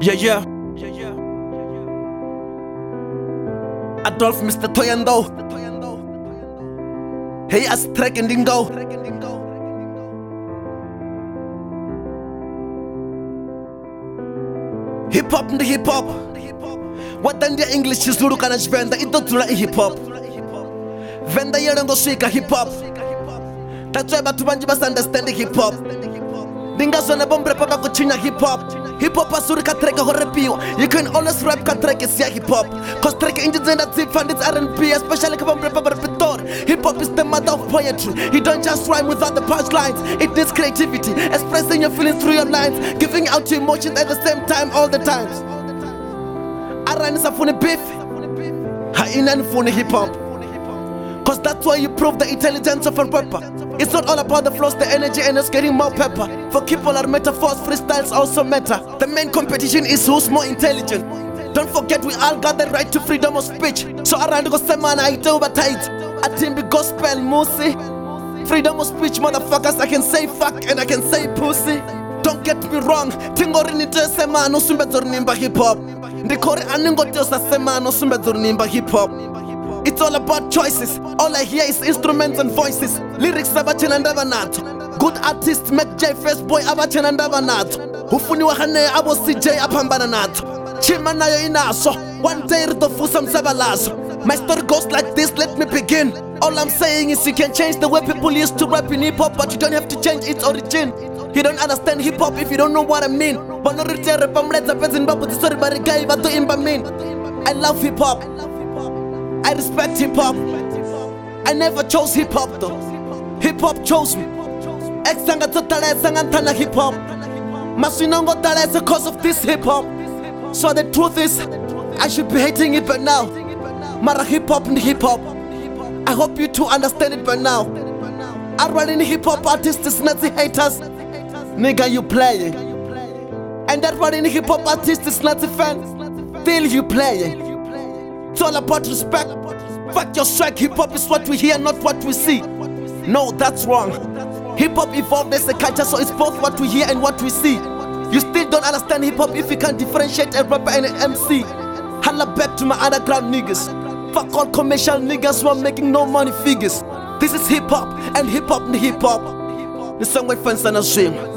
Yeah, yeah. Adolf Mr. Toyando. Hey, as track and dingo. Hip hop and hip hop. What then the English is Lulu kana Venda, it don't like hip hop. Venda yerengo swika hip hop. That's why batu banji bas understand hip hop. Dinga zona bombre pa kuchinya hip hop. Hip hop asuri ka track horepio. You can always rap ka track is hip hop. Cause track engines and that's it and it's R&B, especially ka bombre pa repertoire. Hip hop is the mother of poetry. You don't just rhyme without the punchlines. It needs creativity, expressing your feelings through your lines, giving out your emotions at the same time all the times. Arani safuni beef. Haina funi hip hop. Cause that's why you prove the intelligence of a rapper. It's not all about the flows, the energy, and it's getting more pepper. For people are metaphors, freestyles also matter. The main competition is who's more intelligent. Don't forget we all got the right to freedom of speech. So around go semana I do but I timbi gospel musi. Freedom of speech, motherfuckers, I can say fuck and I can say pussy. Don't get me wrong, tingorini to semana usumbedzornimba hip hop. Ndikori aningo tosa semana usumbedzornimba hip hop. It's all about choices. All I hear is instruments and voices. Lyrics abachena ndaba nato. Good artists make J first boy abachena ndaba nato. Hufuniwa hane abo CJ apambana nato. Chima nayo inaso. One day ritofusa msabalazo. My story goes like this, let me begin. All I'm saying is you can change the way people used to rap in hip hop, but you don't have to change its origin. You don't understand hip hop if you don't know what I mean. I love hip hop. I respect hip hop. I never chose hip hop though. Hip hop chose me. Exanga totaleza ngantana hip hop. Masinongo taleza cause of this hip hop. So the truth is, I should be hating it by now. Mara hip hop and hip hop. I hope you two understand it by now. I run in hip hop artists is Nazi haters. Nigga, you playing. And that run in hip hop artists is Nazi fans. Still you playing. It's all about respect. Fuck your swag, hip hop is what we hear, not what we see. No, that's wrong. Hip hop evolved as a culture, so it's both what we hear and what we see. You still don't understand hip hop if you can't differentiate a rapper and an MC. Holla back to my underground niggas. Fuck all commercial niggas who are making no money figures. This is hip hop and hip hop. The song we fans and a shame.